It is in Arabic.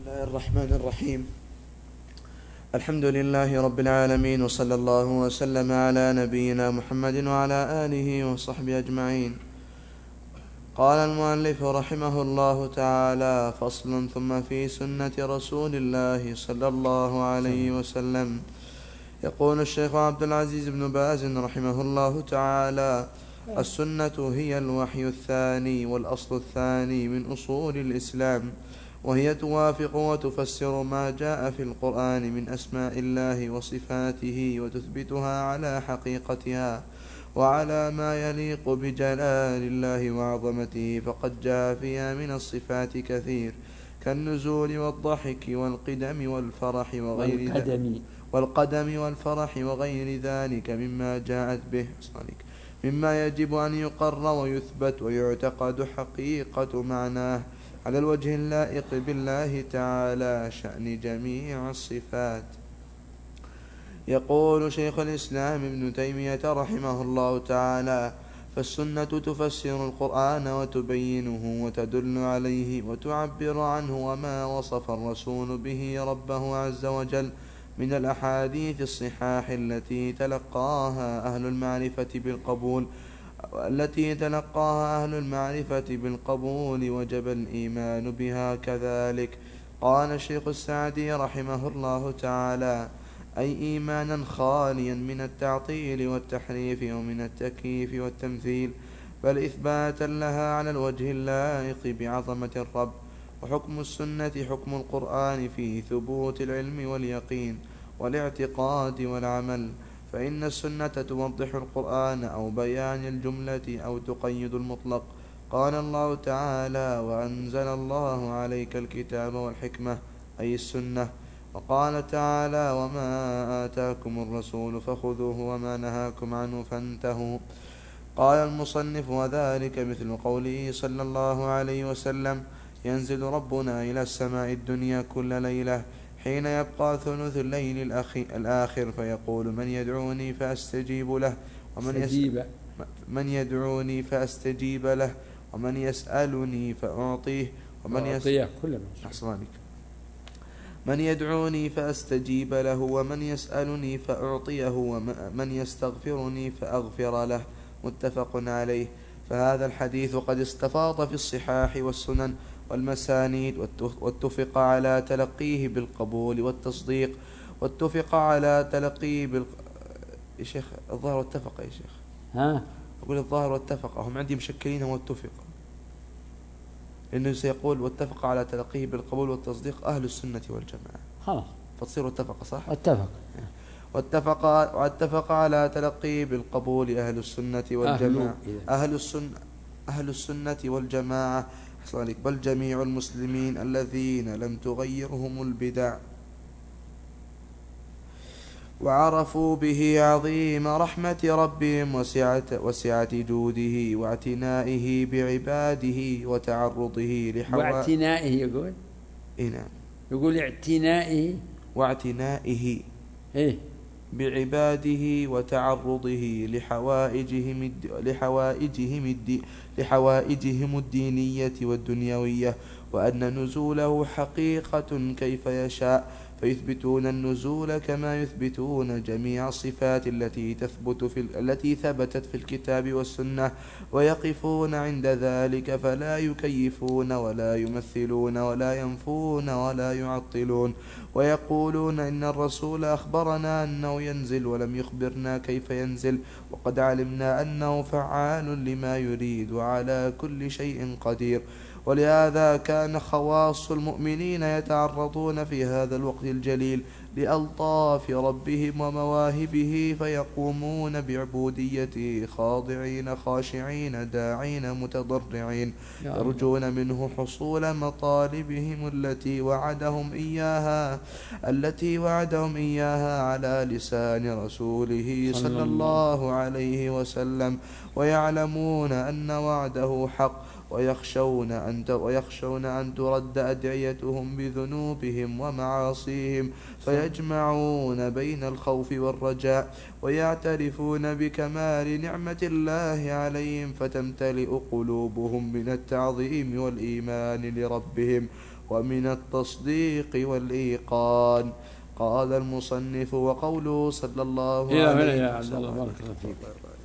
الله الرحمن الرحيم. الحمد لله رب العالمين، وصلى الله وسلم على نبينا محمد وعلى آله وصحبه أجمعين. قال المؤلف رحمه الله تعالى: فصل. ثم في سنة رسول الله صلى الله عليه وسلم. يقول الشيخ عبد العزيز بن باز رحمه الله تعالى: السنة هي الوحي الثاني والأصل الثاني من أصول الإسلام، وهي توافق وتفسر ما جاء في القرآن من أسماء الله وصفاته، وتثبتها على حقيقتها وعلى ما يليق بجلال الله وعظمته. فقد جاء فيها من الصفات كثير، كالنزول والضحك والقدم والفرح وغير ذلك مما جاءت به، مما يجب أن يقر ويثبت ويعتقد حقيقة معناه على الوجه اللائق بالله تعالى شأن جميع الصفات. يقول شيخ الإسلام ابن تيمية رحمه الله تعالى: فالسنة تفسر القرآن وتبينه وتدل عليه وتعبر عنه، وما وصف الرسول به ربه عز وجل من الأحاديث الصحاح التي تلقاها أهل المعرفة بالقبول وجب الإيمان بها كذلك. قال الشيخ السعدي رحمه الله تعالى: أي إيمانا خاليا من التعطيل والتحريف ومن التكييف والتمثيل، بل إثباتا لها على الوجه اللائق بعظمة الرب. وحكم السنة حكم القرآن في ثبوت العلم واليقين والاعتقاد والعمل، فإن السنة توضح القرآن أو بيان الجملة أو تقيد المطلق. قال الله تعالى: وأنزل الله عليك الكتاب والحكمة، أي السنة. وقال تعالى: وما آتاكم الرسول فخذوه وما نهاكم عنه فانتهوا. قال المصنف: وذلك مثل قوله صلى الله عليه وسلم: ينزل ربنا إلى السماء الدنيا كل ليلة حين يبقى ثلث الليل الآخر، فيقول: من يدعوني فأستجيب له، من يدعوني فأستجيب له، ومن يسألني فأعطيه، من يدعوني فأستجيب له، ومن يسألني فأعطيه، ومن يستغفرني فأغفر له. متفق عليه. فهذا الحديث قد استفاض في الصحاح والسنن والمسانيد، واتفق على تلقيه بالقبول والتصديق، واتفق على تلقيه يا شيخ الظاهر واتفق يا شيخ. أقول الظاهر واتفق، هم عندي مشكلين واتفق، لأنه سيقول واتفق على تلقيه بالقبول والتصديق أهل السنة والجماعة، خلاص فتصير واتفق صح؟ واتفق على تلقيه بالقبول أهل السنة والجماعة، أهل السنة والجماعة، بل جميع المسلمين الذين لم تغيرهم البدع، وعرفوا به عظيم رحمة ربهم وسعة جوده واعتنائه بعباده وتعرضه واعتنائه يقول نعم، يقول اعتنائه واعتنائه بعباده وتعرضه لحوائجهم الدينية والدنيوية، وأن نزوله حقيقة كيف يشاء، فيثبتون النزول كما يثبتون جميع الصفات التي ثبتت في الكتاب والسنة، ويقفون عند ذلك فلا يكيفون ولا يمثلون ولا ينفون ولا يعطلون، ويقولون إن الرسول أخبرنا أنه ينزل ولم يخبرنا كيف ينزل، وقد علمنا أنه فعال لما يريد وعلى كل شيء قدير. ولهذا كان خواص المؤمنين يتعرضون في هذا الوقت الجليل لألطاف ربهم ومواهبه، فيقومون بعبوديته خاضعين خاشعين داعين متضرعين، يرجون منه حصول مطالبهم التي وعدهم إياها على لسان رسوله صلى الله عليه وسلم، ويعلمون أن وعده حق، ويخشون أن ترد أدعيتهم بذنوبهم ومعاصيهم، فيجمعون بين الخوف والرجاء، ويعترفون بكمال نعمة الله عليهم، فتمتلئ قلوبهم من التعظيم والإيمان لربهم، ومن التصديق والإيقان. قال المصنف: وقوله صلى الله عليه وسلم. بارك الله فيك.